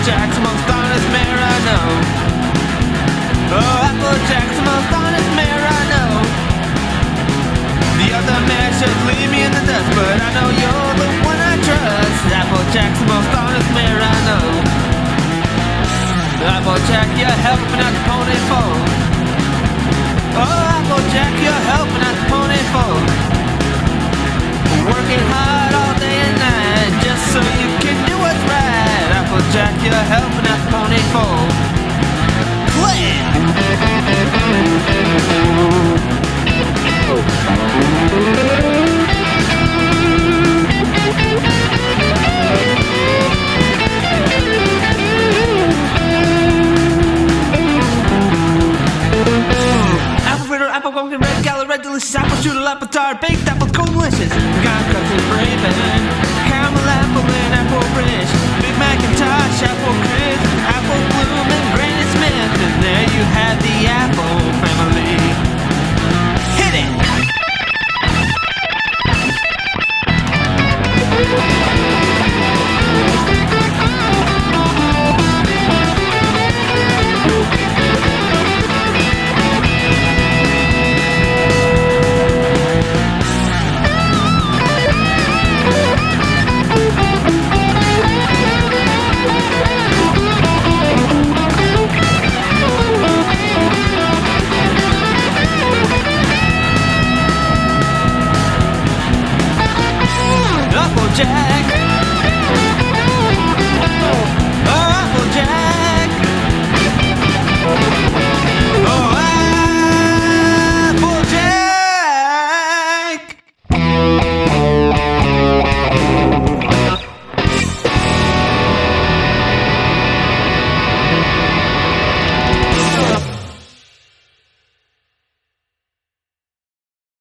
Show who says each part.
Speaker 1: Applejack's the most honest mayor I know. Oh, Applejack's the most honest mayor I know. The other mayor should leave me in the dust, but I know you're the one I trust. Applejack's the most honest mayor I know. Applejack, you're helping out the pony folk. Oh, Applejack, you're helping out the pony folk. Working hard all day